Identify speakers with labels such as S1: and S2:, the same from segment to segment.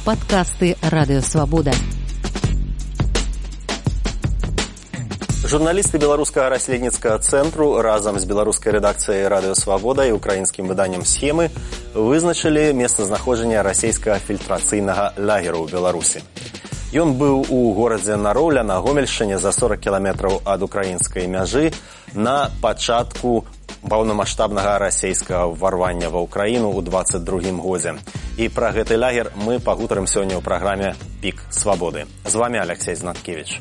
S1: Падкасты Радыёвабода.
S2: Журналісты беларускага расследніцкага цэнтру разам з беларускай рэдакцыяй Радыёвабода і украінскім выданнем «Схемы» вызначылі месцазнаходжанне расійскага фільтрацыйнага лагера ў Беларусі. Ён быў у горадзе Нароўля на Гомельшчыне за 40 кіламетраў ад украінскай мяжы на пачатку паўнамаштабнага расійскага ўварвання ва ўкраіну ў 22 годзе. І пра гэты лагер мы пагутарым сёння ў праграме «Пік свабоды». З вами Алексей Знаткевич.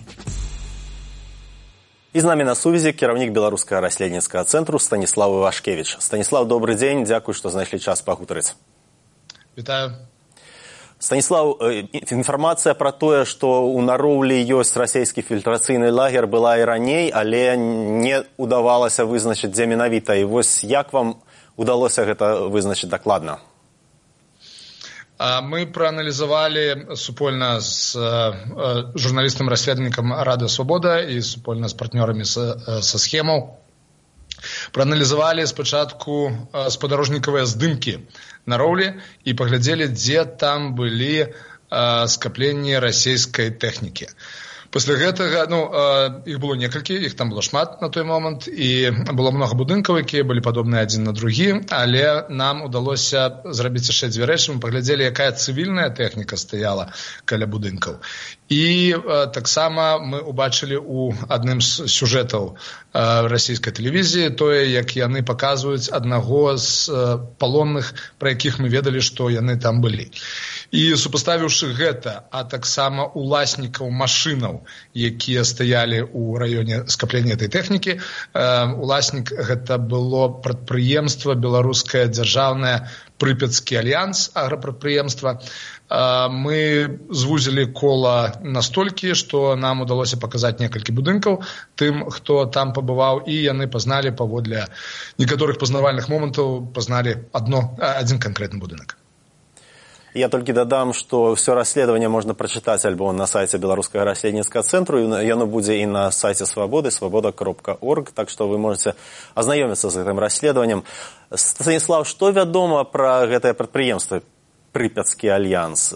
S2: І з намі на сувязі кіраўнік беларускага расследніцкага цэнтру Станіслаў Івашкевіч. Станіслаў, добры дзень, дзякуй, што знайшлі час пагутарыць.
S3: Вітаю.
S2: Станіслаў, інфармацыя пра тое, што ў Нароўлі ёсць расійскі фільтрацыйны лагер, была і раней, але не ўдавалася вызначыць, дзе менавіта. І вось як вам удалося гэта вызначыць дакладна?
S3: Мы прааналізавалі супольна з журналістам-расследнікам Радыёвабода і супольна з партнёрамі са схемаў. Прааналізавалі спачатку спадарожнікавыя здымкі Нароўлі і паглядзелі, дзе там былі скапленні расійскай тэхнікі. Пасля гэтага, іх было некалькі, іх там было шмат на той момант, і было многа будынкаў, якія былі падобныя адзін на другі, але нам удалося зрабіць яшчэ дзве рэчы. Мы паглядзелі, якая цывільная тэхніка стаяла каля будынкаў. І таксама мы ўбачылі ў адным з сюжэтаў расійскай тэлевізіі тое, як яны паказваюць аднаго з палонных, пра якіх мы ведалі, што яны там былі. І супаставіўшы гэта, а таксама уласнікаў машынаў, якія стаялі ў раёне скаплення этой тэхнікі, уласнік гэта было прадпрыемства беларускае дзяржаўнае Прыпяцкі альянс аграпрадпрыемства. Мы звузілі кола настолькі, што нам удалося паказаць некалькі будынкаў тым, хто там пабываў, і яны пазналі паводле некаторых пазнавальных момантаў, пазналі адзін канкрэтны будынак.
S2: Я толькі дадам, што ўсё расследаванне можна прачытаць альбо на сайце беларускага расследніцкага цэнтру, яно будзе і на сайце свабоды, свабода.орг, так што вы можаце азнаёміцца з гэтым расследаваннем. Станіслаў, што вядома пра гэтае прадпрыемства Прыпяцкі альянс?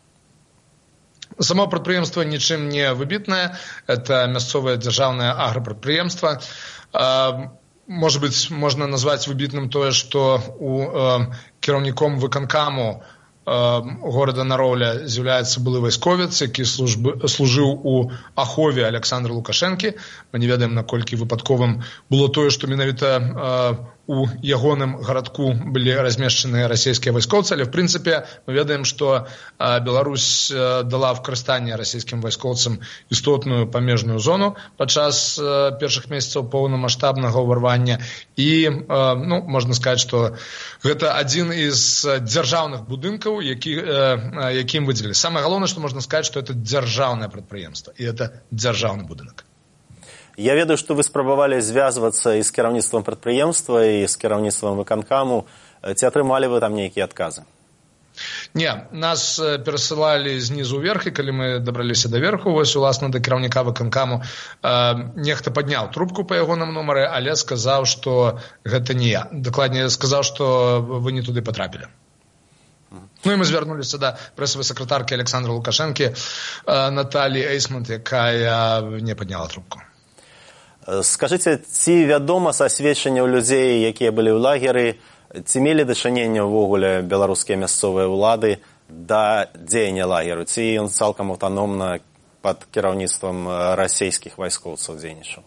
S3: Само прадпрыемства нічым не выбітнае. Это мясцовае дзяржаўнае аграпрадпрыемства. Можа быць, можна назваць выбітным тое, што кіраўніком выканкаму горада Нароўля з'яўляецца былы вайсковец, які служыў у ахове Александра Лукашэнкі. Мы не ведаем, наколькі выпадковым было тое, што менавіта у ягоным гарадку былі размешчаныя расійскія вайскоўцы, але в прынцыпе мы ведаем, што Беларусь дала в карыстанне расійскім вайскоўцам істотную памежную зону падчас першых месяцаў поўнамаштабнага ўварвання. І можна сказаць, што гэта адзін з дзяржаўных будынкаў, якім выдзелілі. Самае галоўнае, што можна сказаць, што это дзяржаўнае прадпрыемства, і это дзяржаўны будынак.
S2: Я ведаю, што вы спрабавалі звязвацца і з кіраўніцтвам прадпрыемства, і з кіраўніцтвам выканкаму. Ці атрымалі вы там нейкія адказы?
S3: Не, нас перасылалі знізу ўверх, і калі мы дабраліся да верху, вось уласна да кіраўніка выканкаму, нехта падняў трубку па ягоным нумары, але сказаў, што гэта не я. Дакладней, сказаў, што вы не туды патрапілі. І мы звярнуліся да прэсавай сакратаркі Александра Лукашэнкі Наталі Эйсмонт, якая не падняла трубку.
S2: Скажыце, ці вядома са сведчанняў людзей, якія былі ў лагеры, ці мелі дачыненне ўвогуле беларускія мясцовыя ўлады да дзеяння лагеру, ці ён цалкам аўтаномна пад кіраўніцтвам расійскіх вайскоўцаў дзейнічаў?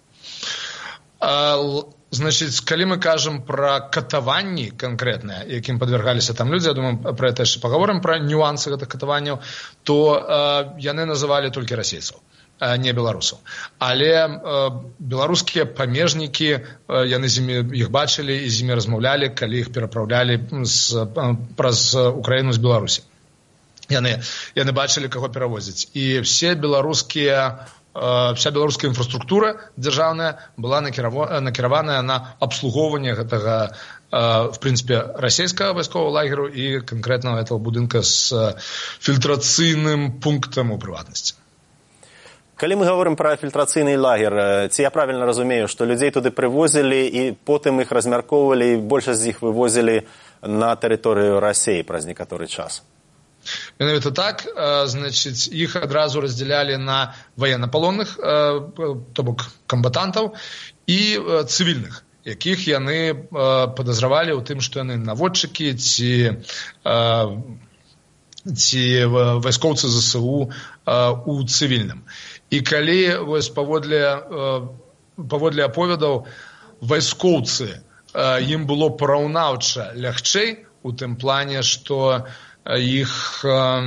S3: Значыць, калі мы кажам пра катаванні канкрэтныя, якім падвяргаліся там людзі, я думаю, пра гэта яшчэ паговорым, пра нюансы гэтых катаванняў, то яны называлі толькі расейцаў, не беларусаў. Але беларускія памежнікі, яны з імі іх бачылі і з імі размаўлялі, калі іх перапраўлялі праз Украіну з Беларусі. Яны бачылі, каго перавозяць. І вся беларуская інфраструктура дзяржаўная была накіраваная на абслугоўванне гэтага, в прынцыпе, расійскага вайсковага лагеру і канкрэтна этого будынка з фільтрацыйным пунктам у прыватнасці.
S2: Калі мы гаворым пра фільтрацыйны лагер, ці я правільна разумею, што людзей туды прывозілі і потым іх размяркоўвалі і большасць з іх вывозілі на тэрыторыю Расіі праз некаторы час?
S3: Менавіта так, значыць, іх адразу раздзялялі на ваеннапалонных, то бок камбатантаў, і цывільных, якіх яны падазравалі ў тым, што яны наводчыкі ці вайскоўцы ЗСУ у цывільным. І калі вось паводле аповедаў вайскоўцы, ім было параўнаўча лягчэй у тым плане, што іх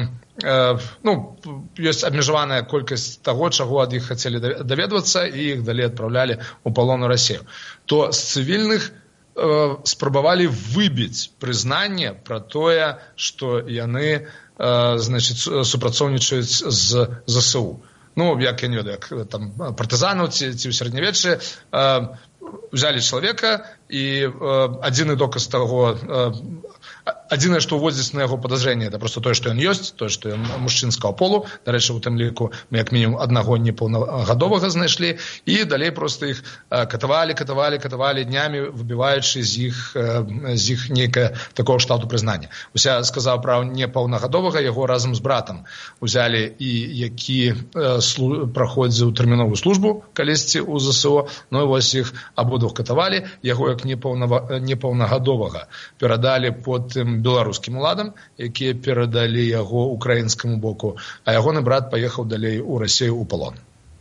S3: ёсць абмежаваная колькасць таго, чаго ад іх хацелі даведвацца, і іх далей адпраўлялі ў палон у Расію. То з цывільных спрабавалі выбіць прызнанне пра тое, што яны супрацоўнічаюць з ЗСУ. Як я не ведаю, як там партызанаў ці ў сярэднявеччы, взяли чалавека, і адзіны доказ таго, адзінае, што ўводзіць на яго падазрэнне, это просто тое, што ён ёсць, тое, што ён мужчынскага полу. Дарэчы, у тым ліку мы як мінімум аднаго непаўнагадовага знайшлі, і далей просто іх катавалі днямі, выбіваючы з іх нейкае такого штату прызнання. Уся сказаў пра непаўнагадовага, яго разам з братам узялі, і які праходзіў тэрміновую службу калісьці ў ЗСО, і вось іх абодвух катавалі, яго як непаўнагадовага перадалі потым беларускім уладам, якія перадалі яго украінскаму боку, а ягоны брат паехаў далей у Расію ў палон.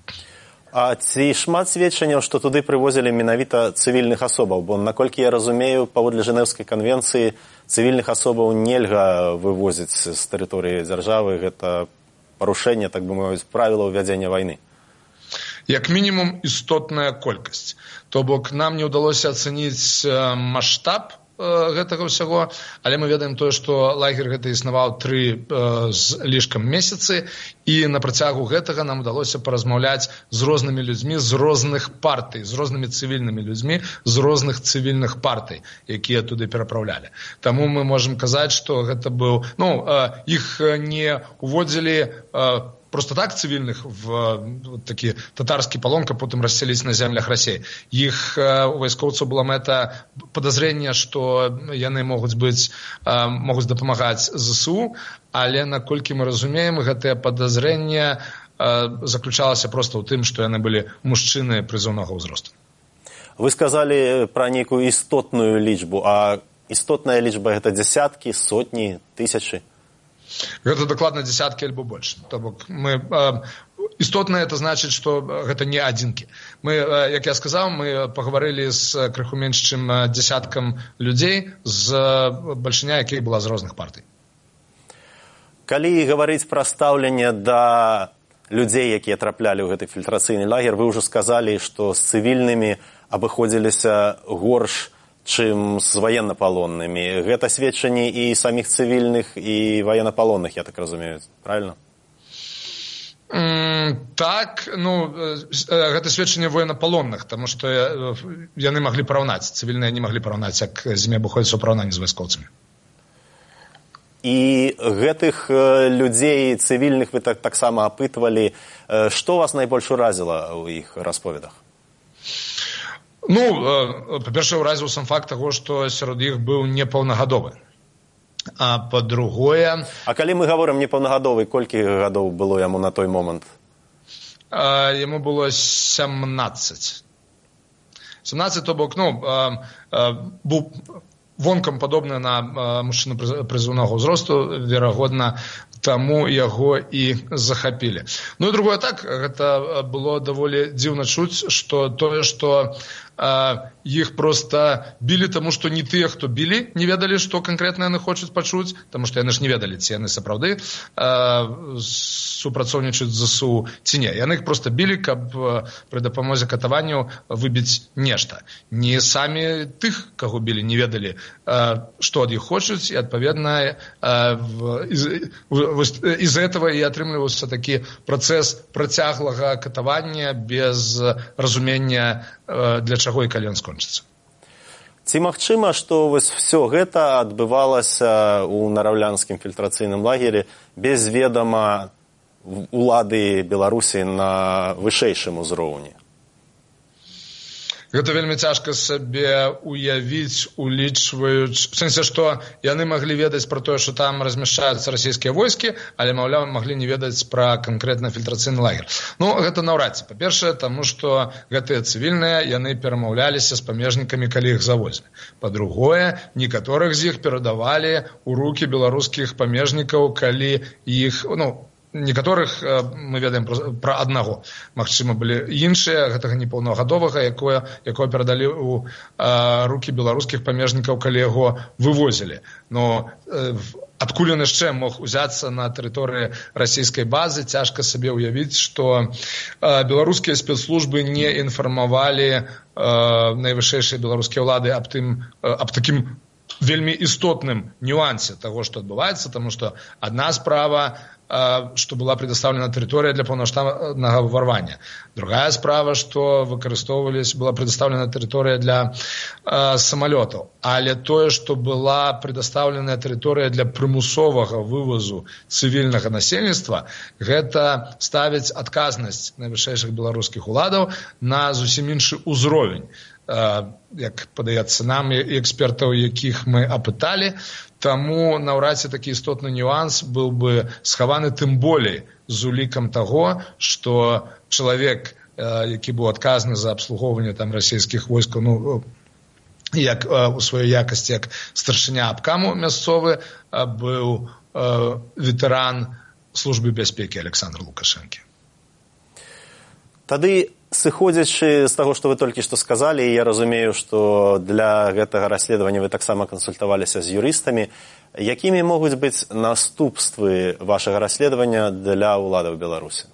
S2: А ці шмат сведчанняў, што туды прывозілі менавіта цывільных асобаў? Бо, наколькі я разумею, паводле Жэнеўскай канвенцыі цывільных асобаў нельга вывозіць з тэрыторыі дзяржавы. Гэта парушэнне, так бы мовіць, правілаў вядзення вайны.
S3: Як мінімум істотная колькасць. То бок нам не ўдалося ацаніць маштаб гэтага ўсяго, але мы ведаем тое, што лагер гэта існаваў 3 з лішкам месяцы, і на працягу гэтага нам удалося паразмаўляць з рознымі людзьмі з розных партый, з рознымі цывільнымі людзьмі з розных цывільных партый, якія туды перапраўлялі. Таму мы можам казаць, што гэта быў, іх не уводзілі просто так цивильных в такі татарскі палон, каб потым рассяліць на землях Расіі. Іх у вайскоўцаў была мэта падазрэння, што яны могуць дапамагаць ЗСУ, але наколькі мы разумеем, гэтае падазрэнне заключалася проста ў тым, што яны былі мужчыны прызыўнага ўзросту.
S2: Вы сказалі пра нейкую істотную лічбу, а істотная лічба гэта дзясяткі, сотні, тысячы?
S3: Гэта дакладна дзясяткі альбо больш. То бок істотна это значыць, што гэта не адзінкі. Мы, як я сказаў, мы пагаварылі з крыху менш чым дзясяткам людзей, з бальшыня якіх была з розных партый.
S2: Калі гаварыць пра стаўленне да людзей, якія траплялі ў гэты фільтрацыйны лагер, вы ўжо сказалі, што з цывільнымі абыходзіліся горш, чым з военнапалоннымі. Гэта сведчанні і саміх цывільных, і военнапалонных, я так разумею, правильно?
S3: Так, гэта сведчанне военнапалонных, таму што яны маглі параўнаць, цывільныя не маглі параўнаць, як з імі абыходзіцца ў параўнанні з вайскоўцамі.
S2: І гэтых людзей цывільных вы таксама апытвалі. Што вас найбольш уразіла ў іх расповедах?
S3: Па-першае, уразіў сам факт таго, што сярод іх быў непаўнагадовы. А па-другое...
S2: А калі мы гаворым непаўнагадовы, колькі гадоў было яму на той момант?
S3: Яму было 17. 17, то бок, быў вонкам падобны на мужчыну прызыўнага ўзросту, верагодна, таму яго і захапілі. І другое так, гэта было даволі дзіўна чуць, што тое, што іх проста білі, таму што не тыя, хто білі, не ведалі, што канкрэтна яны хочуць пачуць, таму што яны ж не ведалі, ці яны сапраўды супрацоўнічаюць з ЗСУ ці не. Яны іх проста білі, каб пры дапамозе катаванняў выбіць нешта. Не самі тых, каго білі, не ведалі, што ад іх хочуць, і адпаведна из-за этого і атрымліваўся такі працэс працяглага катавання без разумення, для чаго і калі ён скончыцца.
S2: Ці магчыма, што вось все гэта адбывалася ў нараўлянскім фільтрацыйным лагеры без ведама улады Беларусі на вышэйшым узроўні?
S3: Гэта вельмі цяжка сабе уявіць, улічваючы... В сэнсе, што яны маглі ведаць пра тое, што там размяшчаюцца расійскія войскі, але, маўляў, маглі не ведаць пра канкрэтна фільтрацыйны лагер. Ну, гэта наўрад ці. Па-першае, таму што гэтыя цывільныя, яны перамаўляліся з памежнікамі, калі іх завозілі. Па-другое, некаторых з іх перадавалі ў рукі беларускіх памежнікаў, калі іх... Некаторых мы ведаем пра аднаго. Магчыма, былі іншыя, гэтага непаўнагадовага, якое перадалі ў рукі беларускіх памежнікаў, калі яго вывозілі. Но адкуль ён яшчэ мог узяцца на тэрыторыі расійскай базы, цяжка сабе ўявіць, што беларускія спецслужбы не інфармавалі найвышэйшыя беларускія ўлады аб такім вельмі істотным нюансе таго, што адбываецца, таму што адна справа, што была предоставлена тэрыторыя для паўнамасштабнага ўварвання. Другая справа, што была предоставлена тэрыторыя для самалётаў. Але тое, што была предоставлена тэрыторыя для прымусовага вывозу цывільнага насельніцтва, гэта ставіць адказнасць найвышэйшых беларускіх уладаў на зусім іншы ўзровень. Як падаецца нам і экспертаў, якіх мы апыталі, таму наўрад ці такі істотны нюанс быў бы схаваны тым болей з улікам таго, што чалавек, які быў адказны за абслугоўванне там расійскіх войскаў, як у сваёй якасці як старшыня абкаму мясцовы, быў ветэран службы бяспекі Александра Лукашэнкі.
S2: Тады, сыходзячы з таго, што вы толькі што сказалі, я разумею, што для гэтага расследавання вы таксама кансультаваліся з юрыстамі. Якімі могуць быць наступствы вашага расследавання для ўладаў Беларусі?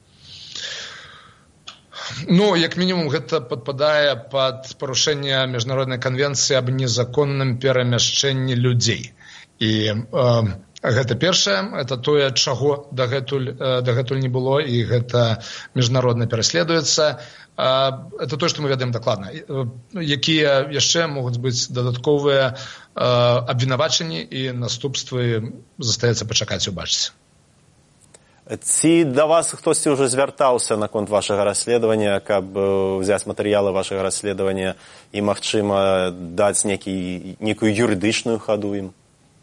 S3: Як мінімум, гэта падпадае пад парушэнне міжнароднай канвенцыі аб незаконным перамяшчэнні людзей. І гэта першае, это тое, чаго дагэтуль не было, і гэта міжнародна пераследуецца. Это тое, што мы ведаем дакладна. Якія яшчэ могуць быць дадатковыя абвінавачанні і наступствы, застаецца пачакаць і убачыць.
S2: Ці да вас хтосьці ўжо звяртаўся наконт вашага расследавання, каб взяць матэрыялы вашага расследавання і, магчыма, даць некую юрыдычную хаду ім?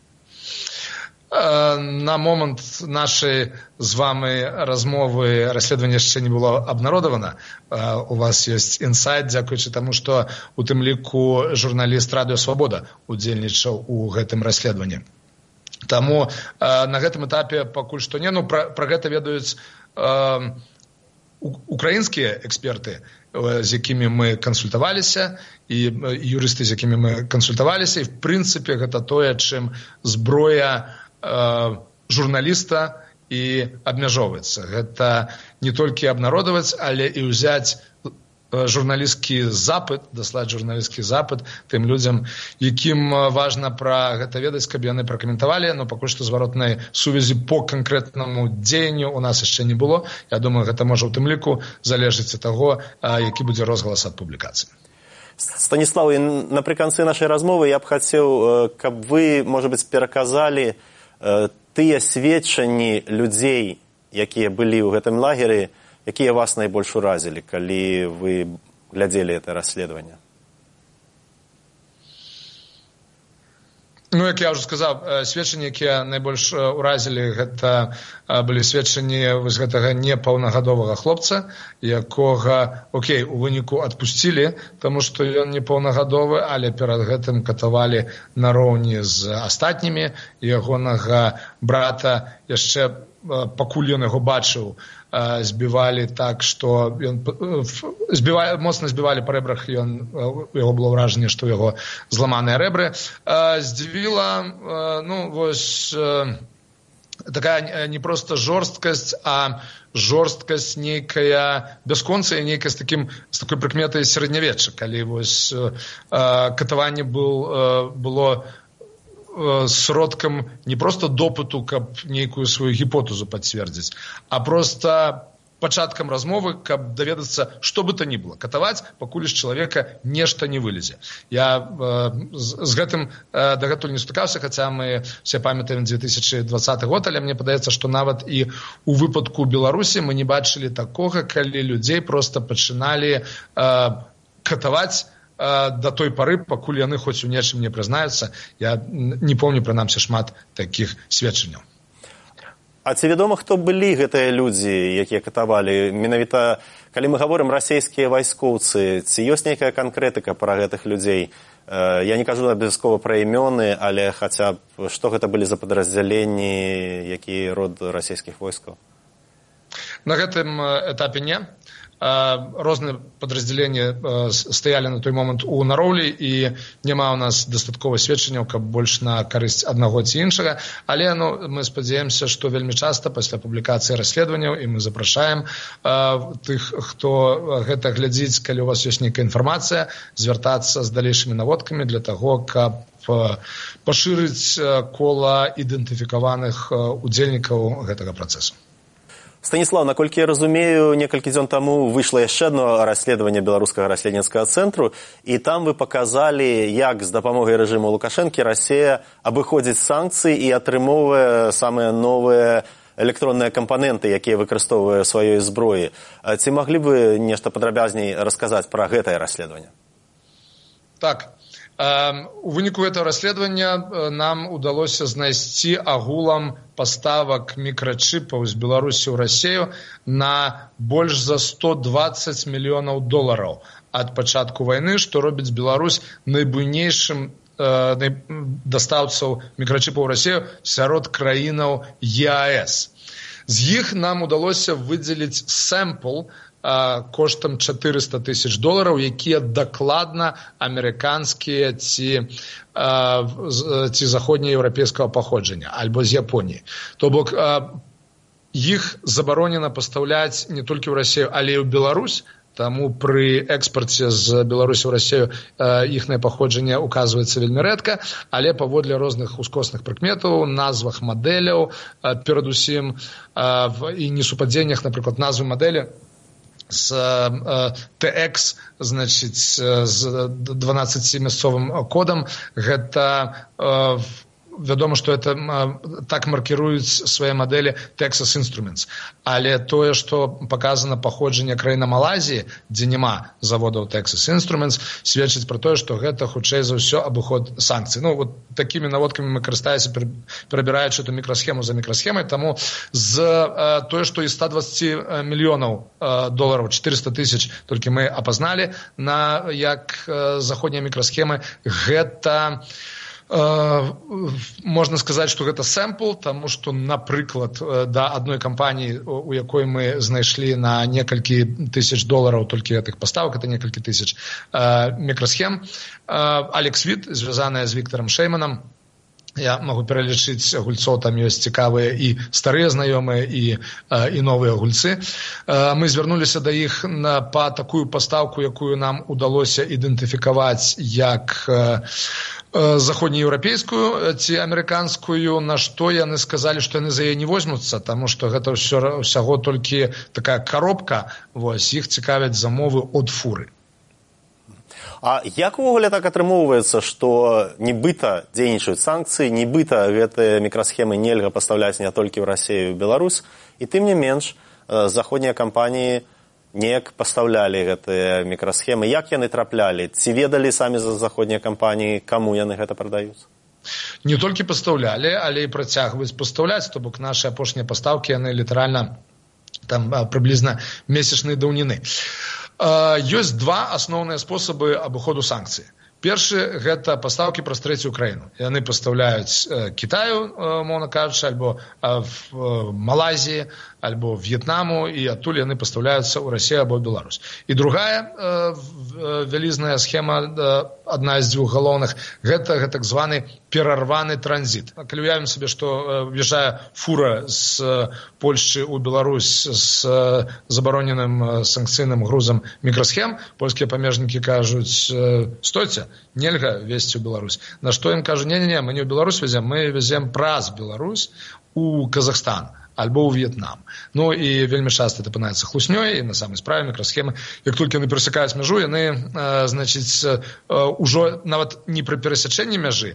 S3: На момант нашай з вами размовы расследаванне яшчэ не было абнародавана. У вас ёсць інсайт, дзякуючы таму, што у тым ліку журналіст Радыё Свабода удзельнічаў у гэтым расследаванні. Таму на гэтым этапе пакуль што не. Пра гэта ведаюць украінскія эксперты, з якімі мы кансультаваліся, і юрысты, з якімі мы кансультаваліся, і в прынцыпе гэта тое, чым зброя журналіста і абмяжоўваецца. Гэта не толькі абнародаваць, але і ўзяць журналісцкі запыт, даслаць журналісцкі запыт тым людзям, якім важна пра гэта ведаць, каб яны пракаментавалі, но пакуль што зваротнай сувязі по канкрэтнаму дзеянню у нас яшчэ не было. Я думаю, гэта можа ў тым ліку залежыць ад таго, які будзе розгалас ад публікацыі.
S2: Станіслаў, напрыканцы нашай размовы я б хацеў, каб вы, можа быць, пераказалі тыя сведчанні людзей, якія былі ў гэтым лагеры, якія вас найбольш уразілі, калі вы глядзелі гэта расследаванне?
S3: Як я ўжо сказаў, сведчанні, якія найбольш уразілі, гэта былі сведчанні вось гэтага непаўнагадовага хлопца, якога, у выніку адпусцілі, таму што ён непаўнагадовы, але перад гэтым катавалі нароўні з астатнімі. Ягонага брата яшчэ, пакуль ён яго бачыў, збівалі так, што моцна збівалі па рэбрах, у яго было ўражанне, што ў яго зламаныя рэбры. Здзівіла, такая не проста жорсткасць, а жорсткасць нейкая бясконцая, нейкая з такой прыкметай сярэднявечча, калі вось катаванне было сродкам не проста допыту, каб нейкую сваю гіпотэзу пацвердзіць, а проста пачаткам размовы, каб даведацца, што бы то ні было. Катаваць, пакуль з чалавека нешта не вылезе. Я з гэтым дагэтуль не сутыкаўся, хаця мы все памятаем 2020 год, але мне падаецца, што нават і у выпадку Беларусі мы не бачылі такога, калі людзей проста пачыналі катаваць до той пары, пакуль яны хоць у нечым не прызнаюцца. Я не помню, прынамсі, шмат такіх сведчанняў.
S2: А ці вядома, хто былі гэтыя людзі, якія катавалі? Менавіта, калі мы гаворым расійскія вайскоўцы, ці ёсць нейкая канкрэтыка пра гэтых людзей? Я не кажу абавязкова пра імёны, але хаця б, што гэта былі за падраздзяленні, які род расійскіх войскаў?
S3: На гэтым этапе не. Розныя падраздзяленні стаялі на той момант у Нароўлі, і няма ў нас дастаткова сведчанняў, каб больш на карысць аднаго ці іншага, але мы спадзяемся, што вельмі часта пасля публікацыі расследаванняў, і мы запрашаем тых, хто гэта глядзіць, калі у вас ёсць нейкая інфармацыя, звяртацца з далейшымі наводкамі для таго, каб пашырыць кола ідэнтыфікаваных удзельнікаў гэтага працэсу.
S2: Станіслав, наколькі я разумею, некалькі дзён таму выйшла яшчэ одно расследаванне беларускага расследніцкага цэнтру, і там вы паказалі, як з дапамогай рэжыму Лукашэнкі Расія абыходзіць санкцыі і атрымоўвае самыя новыя электронныя кампаненты, якія выкарыстоўвае сваёй зброі. Ці маглі б вы нешта падрабязней расказаць пра гэтае расследаванне?
S3: Так. У выніку гэтага расследавання нам удалося знайсці агулам паставак мікрачыпаў з Беларусі ў Расію на больш за $120 мільёнаў ад пачатку вайны, што робіць Беларусь найбуйнейшым дастаўцаў мікрачыпаў ў Расію сярод краінаў ЕАЭС. З іх нам удалося выдзеліць сэмпл коштам $400 тысяч, якія дакладна амерыканскія ці заходнееўрапейскага паходжання, альбо з Японіі. То бок іх забаронена пастаўляць не толькі ў Расію, але і ў Беларусь, таму пры экспарце з Беларусі ў Расію іхнае паходжанне указваецца вельмі рэдка, але паводле розных ускосных прыкметаў, назвах мадэляў, перадусім і несупадзеннях, напрыклад, назвы мадэлі з TX, значыць, з 12-мясцовым кодам, гэта вядома, што это так маркіруюць свае мадэлі Texas Instruments. Але тое, што паказана паходжанне краіны Малайзіі, дзе няма заводаў Texas Instruments, сведчыць пра тое, што гэта хутчэй за ўсё абыход санкцый. Вот такімі наводкамі мы карыстаемся, перабіраючы эту мікрасхему за мікрасхемай, таму з тое, што і $120 мільёнаў, 400 тысяч толькі мы апазналі як заходнія мікрасхемы, гэта можна сказаць, што гэта сэмпл, таму што, напрыклад, да адной кампаніі, у якой мы знайшлі на некалькі $1000 толькі гэтых паставак, это некалькі тысяч мікрасхем. Алекс Віт, звязаная з Віктарам Шэйманам, я магу пералічыць гульцоў, там ёсць цікавыя і старыя знаёмыя, і новыя гульцы. Мы звярнуліся да іх па такую пастаўку, якую нам удалося ідэнтыфікаваць як заходнееўрапейскую ці амерыканскую, на што яны сказалі, што яны за яе не возьмуцца, таму што гэта ўсяго толькі такая коробка, іх цікавяць замовы ад фуры.
S2: А як увогуле так атрымоўваецца, што нібыта дзейнічаюць санкцыі, нібыта гэтыя мікрасхемы нельга пастаўляць не толькі ў Расію і Беларусь, і тым не менш заходнія кампаніі неяк пастаўлялі гэтыя мікрасхемы? Як яны траплялі? Ці ведалі самі заходнія кампаніі, каму яны гэта прадаюць?
S3: Не толькі пастаўлялі, але і працягваюць пастаўляць, то бок нашы апошнія пастаўкі, яны літаральна там прыблізна месячнай даўніны. Ёсць два асноўныя спосабы абыходу санкцый. Першы – гэта пастаўкі праз трэцюю краіну. Яны пастаўляюць Кітаю, мовна кажучы, альбо в Малайзіі, альбо В'етнаму, і адтуль яны пастаўляюцца ў Расію або Беларусь. І другая вялізная схема, адна з дзвюх галоўных, гэта так званы перарваны транзіт. Калі уявім сабе, што в'язджае фура з Польшчы ў Беларусь з забароненым санкцыйным грузам мікрасхем, польскія памежнікі кажуць: стойце, нельга везці ў Беларусь. На што ім кажу: не-не-не, мы не ў Беларусь везем, мы везем праз Беларусь у Казахстан альбо ў В'етнам. Ну і вельмі часта это апынаецца хлуснёй, і на самай справе мікрасхемы, як толькі яны перасякаюць мяжу, яны, значыць, ужо нават не пры перасячэнні мяжы,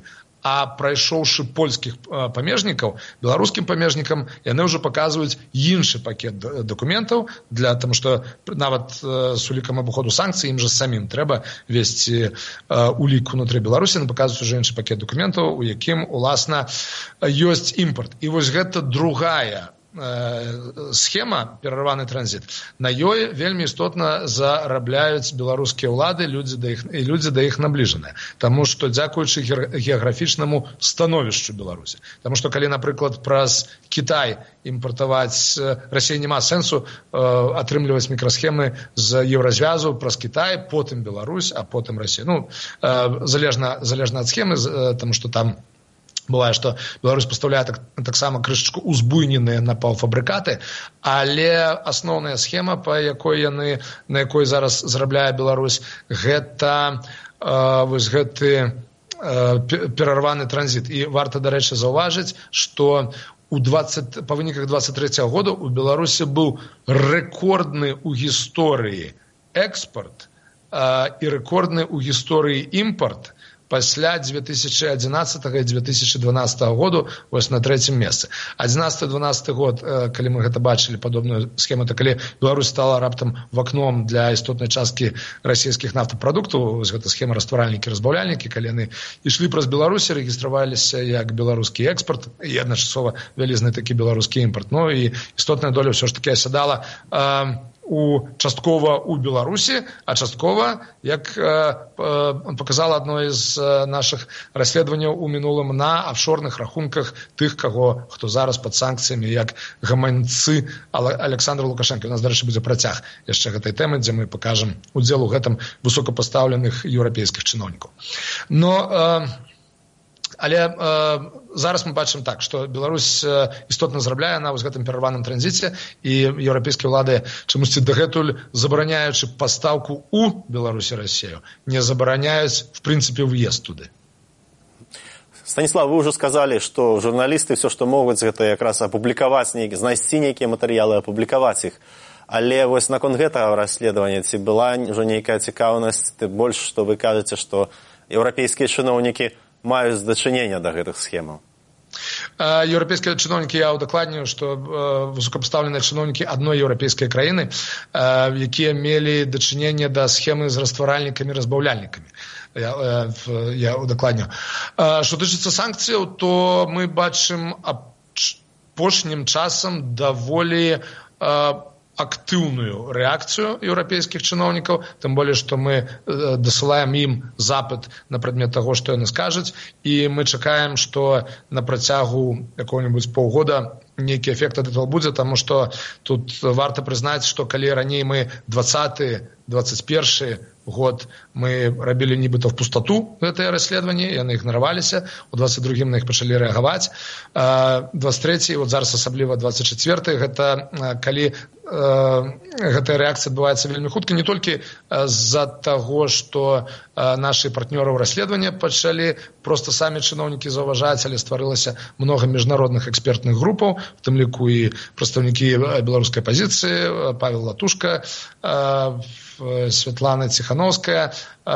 S3: а прайшоўшы польскіх памежнікаў, беларускім памежнікам яны ўжо паказваюць іншы пакет дакументаў, таму што нават з улікам абыходу санкцый ім жа самім трэба весці улік унутры Беларусі, яны паказваюць уже іншы пакет дакументаў, у якім, уласна, ёсць імпорт. І вось гэта другая схема, перарваны транзіт. На ёй вельмі істотна зарабляюць беларускія ўлады, людзі да іх набліжаныя. Таму што дзякуючы геаграфічнаму становішчу Беларусі. Таму што калі, напрыклад, праз Кітай імпартаваць, Расія няма сэнсу атрымліваць мікрасхемы з Еўразвязу праз Кітай, потым Беларусь, а потым Расія. Ну, залежна ад схемы, таму што там бывае, што Беларусь пастаўляе таксама крышачку узбуйненыя напаўфабрыкаты, але асноўная схема, на якой зараз зарабляе Беларусь, гэта вось гэты перарваны транзіт. І варта, дарэчы, заўважыць, што па выніках 23-го года у Беларусі быў рэкордны ў гісторыі экспорт і рэкордны ў гісторыі імпорт пасля 2011 і 2012 году вось на трэцім месцы. 11-12 год, калі мы гэта бачылі, падобную схему, то калі Беларусь стала раптам вакном для істотнай часткі расійскіх нафтапрадуктаў, вось гэта схема растваральнікі-разбаўляльнікі, калі яны ішлі праз Беларусь, рэгістраваліся як беларускі экспорт і адначасова вялізны такі беларускі імпорт. Ну і істотная доля ўсё ж такі асядала часткова у Беларусі, а часткова, як показала одно з наших расследаванняў у мінулым, на офшорных рахунках тых, хто зараз пад санкцыямі, як гаманцы Александра Лукашенко. У нас, дарэчы, будзе працяг яшчэ гэтай тэмы, дзе мы пакажам удзел у гэтым высокапастаўленых еўрапейскіх чыноўнікаў. Але зараз мы бачым так, што Беларусь істотна зарабляе на вось гэтым перарваным транзіце, і еўрапейскія ўлады чамусьці дагэтуль, забараняючы пастаўку у Беларусі Расію, не забараняюць, в прынцыпе, въезд туды.
S2: Станислав, вы уже сказали, что журналисты все, что могут, это якраз апублікаваць, знайсці нейкія матэрыялы, апублікаваць іх. Але вось наконт гэтага расследавання, ці была ўжо нейкая цікаўнасць, тым больш, што вы кажаце, што еўрапейскія чыноўнікі маюць дачынення да гэтых схемаў?
S3: Еўрапейскія чыноўнікі, я удакладню, што высокапастаўленыя чыноўнікі адной еўрапейскай краіны, якія мелі дачыненне да схемы з растваральнікамі-разбаўляльнікамі. Я удакладню. Што тычыцца санкцыяў, то мы бачым апошнім часам даволі актыўную рэакцыю еўрапейскіх чыноўнікаў, тым болей, што мы дасылаем ім запыт на прадмет таго, што яны скажуць, і мы чакаем, што на працягу якога-небудзь паўгода нейкі эфект ад этого будзе, таму што тут варта прызнаць, што калі раней мы 20-21 год мы рабілі нібыта в пустоту гэтыя расследаванні, яны ігнараваліся, у 22-м на іх пачалі рэагаваць, 23-й, вот зараз асабліва 24-й, гэта калі гэтая рэакцыя адбываецца вельмі хутка, не толькі з-за таго, што нашы партнёры ў расследаванні пачалі проста самі чыноўнікі заўважаць, але стварылася многа міжнародных экспертных групаў, в тым ліку і прадстаўнікі беларускай апазіцыі, Павел Латушка, Светлана Ціхановская,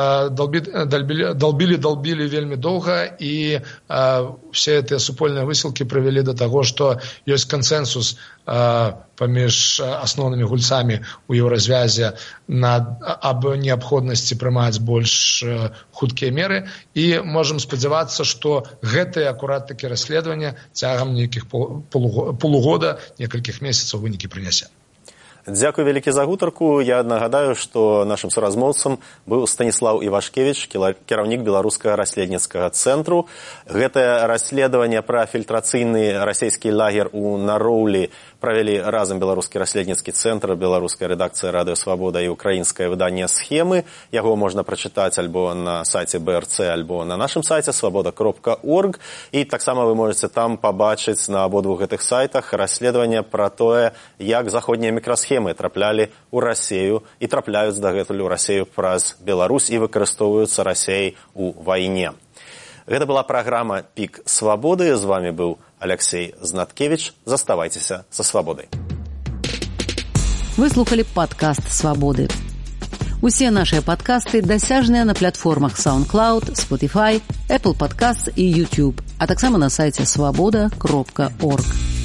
S3: долбілі вельмі доўга, і все гэтыя супольныя высілкі прывялі да таго, што ёсць кансэнсус паміж асноўнымі гульцамі ў еўразвязе аб неабходнасці прымаць больш хуткія меры, і можам спадзявацца, што гэтае акурат такі расследаванне цягам нейкіх полугода, некалькіх месяцаў вынікі прынясе.
S2: Дзякуй вялікі за гутарку. Я нагадаю, што нашым суразмоўцам быў Станіслав Івашкевіч, кіраўнік беларускага расследніцкага цэнтру. Гэтае расследаванне пра фільтрацыйны расійскі лагер у Нароўлі правялі разам беларускі расследніцкі цэнтр, беларуская рэдакцыя Радыё Свабода і украінскае выданне «Схемы». Яго можна прачытаць альбо на сайце БРЦ, альбо на нашым сайце свабода.орг. І таксама вы можете там пабачыць на абодвух гэтых сайтах расследаванне пра тое, як заходнія мікрасхемы траплялі ў Расею і трапляюць дагэтуль у Расею праз Беларусь і выкарыстоўваюцца Расеяй у вайне. Гэта была праграма «Пік свабоды». З вами быў Алексей Знаткевич. Заставайцеся са свабодай.
S1: Вы слухали падкаст «Свабоды». Усе нашыя падкасты дасяжныя на платформах SoundCloud, Spotify, Apple Podcasts і YouTube, а таксама на сайце swaboda.org.